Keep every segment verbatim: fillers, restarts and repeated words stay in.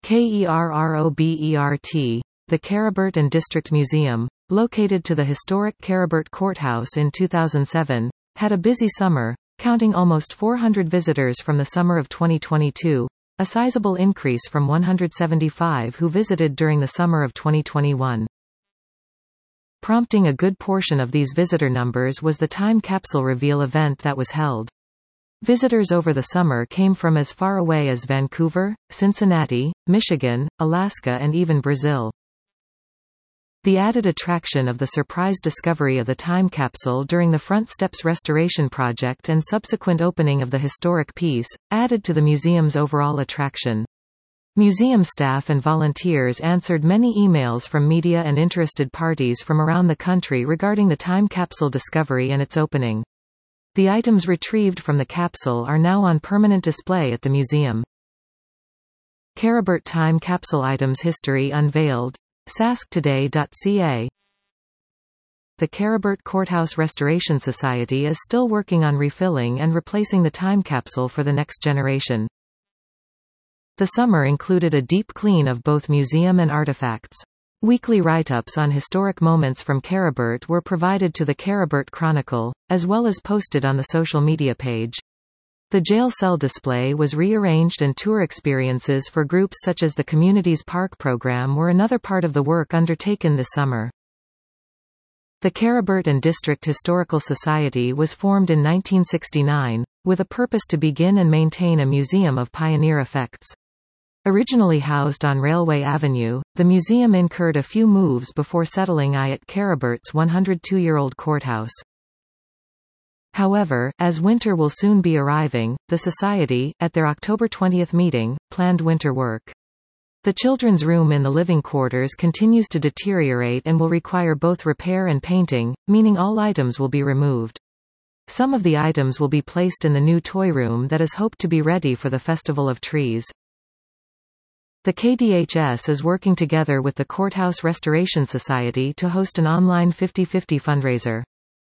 KERROBERT, the Kerabert and District Museum, located to the historic Kerabert Courthouse in two thousand seven, had a busy summer, counting almost four hundred visitors from the summer of twenty twenty-two, a sizable increase from one hundred seventy-five who visited during the summer of twenty twenty-one. Prompting a good portion of these visitor numbers was the time capsule reveal event that was held. Visitors over the summer came from as far away as Vancouver, Cincinnati, Michigan, Alaska and even Brazil. The added attraction of the surprise discovery of the time capsule during the front steps restoration project and subsequent opening of the historic piece, added to the museum's overall attraction. Museum staff and volunteers answered many emails from media and interested parties from around the country regarding the time capsule discovery and its opening. The items retrieved from the capsule are now on permanent display at the museum. Kerabert Time Capsule Items History Unveiled. sask today dot c a. The Kerabert Courthouse Restoration Society is still working on refilling and replacing the time capsule for the next generation. The summer included a deep clean of both museum and artifacts. Weekly write-ups on historic moments from Kerabert were provided to the Kerabert Chronicle, as well as posted on the social media page. The jail cell display was rearranged and tour experiences for groups such as the Communities Park program were another part of the work undertaken this summer. The Kerabert and District Historical Society was formed in nineteen sixty-nine, with a purpose to begin and maintain a museum of pioneer effects. Originally housed on Railway Avenue, the museum incurred a few moves before settling at Kerabert's one hundred two-year-old courthouse. However, as winter will soon be arriving, the Society, at their October twentieth meeting, planned winter work. The children's room in the living quarters continues to deteriorate and will require both repair and painting, meaning all items will be removed. Some of the items will be placed in the new toy room that is hoped to be ready for the Festival of Trees. The K D H S is working together with the Courthouse Restoration Society to host an online fifty fifty fundraiser.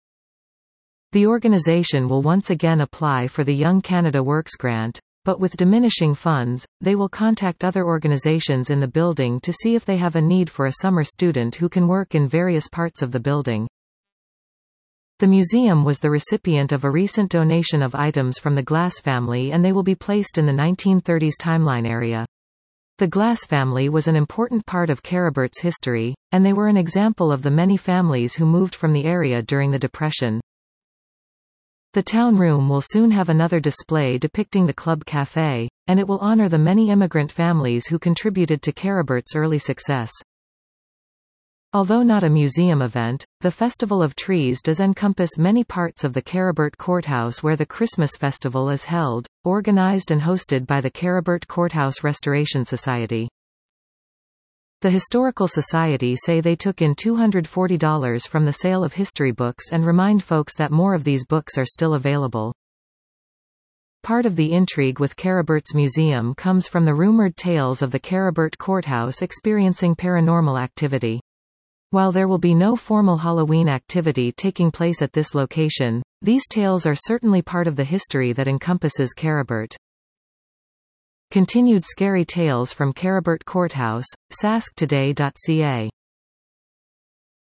The organization will once again apply for the Young Canada Works grant, but with diminishing funds, they will contact other organizations in the building to see if they have a need for a summer student who can work in various parts of the building. The museum was the recipient of a recent donation of items from the Glass family, and they will be placed in the nineteen thirties timeline area. The Glass family was an important part of Kerabert's history, and they were an example of the many families who moved from the area during the Depression. The town room will soon have another display depicting the Club Café, and it will honor the many immigrant families who contributed to Kerabert's early success. Although not a museum event, the Festival of Trees does encompass many parts of the Kerabert Courthouse where the Christmas Festival is held, organized and hosted by the Kerabert Courthouse Restoration Society. The Historical Society say they took in two hundred forty dollars from the sale of history books and remind folks that more of these books are still available. Part of the intrigue with Kerabert's museum comes from the rumored tales of the Kerabert Courthouse experiencing paranormal activity. While there will be no formal Halloween activity taking place at this location, these tales are certainly part of the history that encompasses Kerabert. Continued scary tales from Kerabert Courthouse, sask today dot c a.